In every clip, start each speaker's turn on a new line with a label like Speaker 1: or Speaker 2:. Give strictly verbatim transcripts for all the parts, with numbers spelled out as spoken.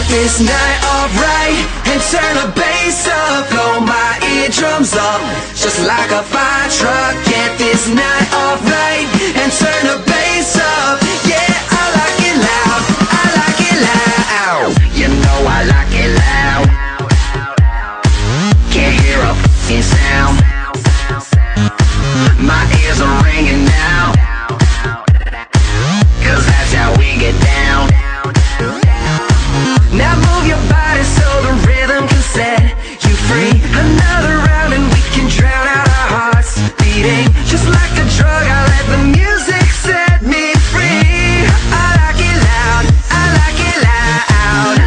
Speaker 1: this night alright and turn the bass up, blow my eardrums up just like a fire truck. Get this night alright and turn the bass up. Yeah, I like it loud, I like it loud. You know I like it loud. Can't hear a f***ing sound. My ears are ringing now, 'cause that's how we get down. Now move your body so the rhythm can set you free. Another round and we can drown out our hearts beating just like a drug. I let the music set me free. I like it loud, I like it loud.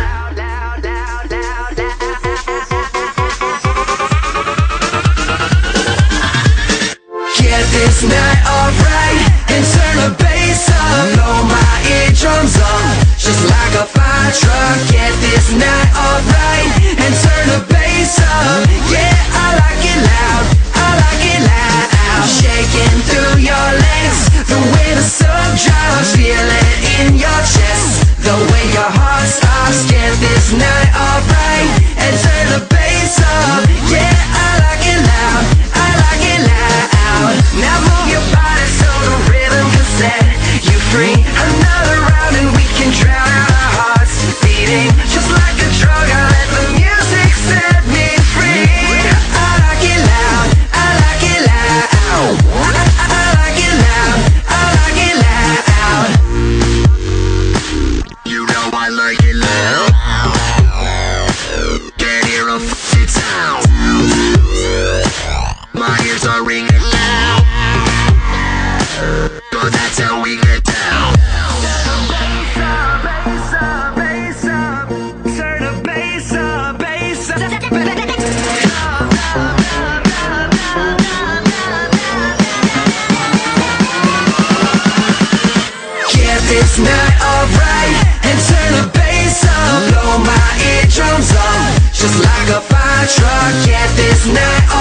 Speaker 1: Get this night alright and turn the bass up, blow my eardrums up just like a fire truck. Get this night alright and turn the bass up. Yeah, I like it loud, I like it loud. Shaking through your legs, the way the sun drops, feel it in your chest, the way your heart stops. Get this night alright and turn the bass up. Yeah, I like it loud, I like it loud. Now move your body so the rhythm can set you free. Another round and we can drown out our hearts beating just like a drug. I let the music set me free. I like it loud, I like it loud. I, I like it loud, I like it loud. You know I like it loud. Can't hear a f***ing sound. My ears are ringing loud, 'cause that's how we get down. Bass up, bass up, turn the bass up, bass up. Get this night alright and turn the bass up, blow my eardrums up just like a fire truck. Get this night alright